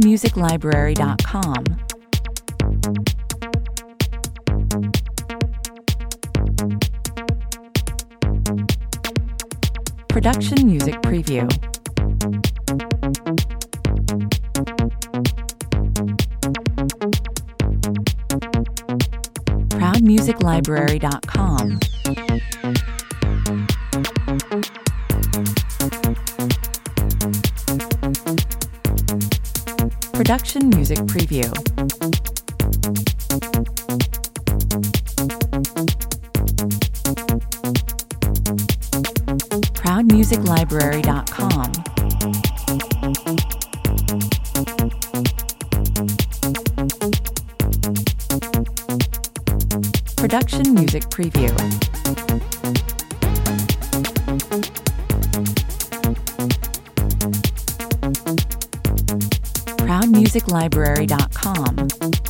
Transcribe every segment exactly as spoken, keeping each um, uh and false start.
proud music library dot com. Production Music Preview. proud music library dot com. Production Music Preview. proud music library dot com. Production Music Preview. proud music library dot com.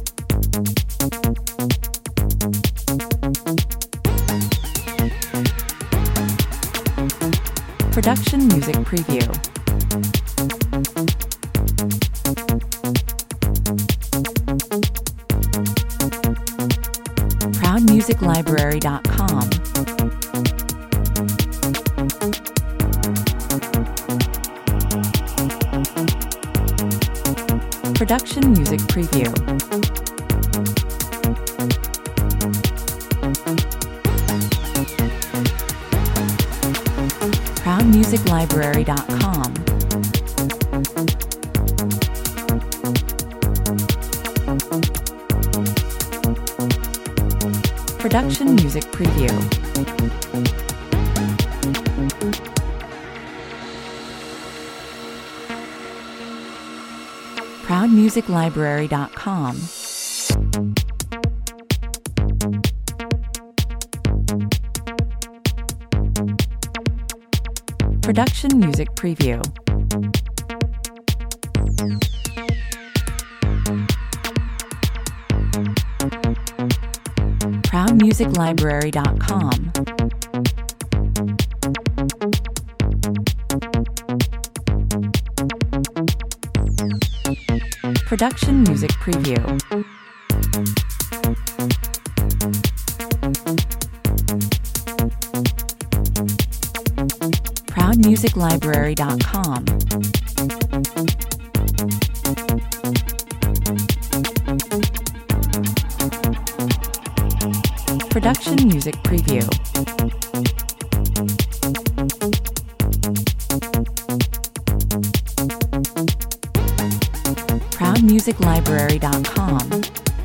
Production Music Preview. proud music library dot com. Production Music Preview. proud music library dot com. Production Music Preview. proud music library dot com. Production Music Preview. proud music library dot com. Production Music Preview. proud music library dot com. Production Music Preview. proud music library dot com.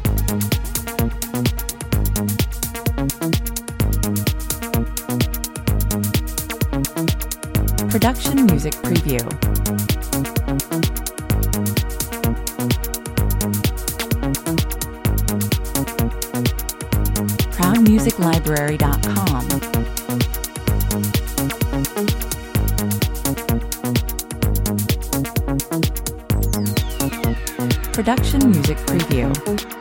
Production Music Preview. proud music library dot com. Production Music Preview.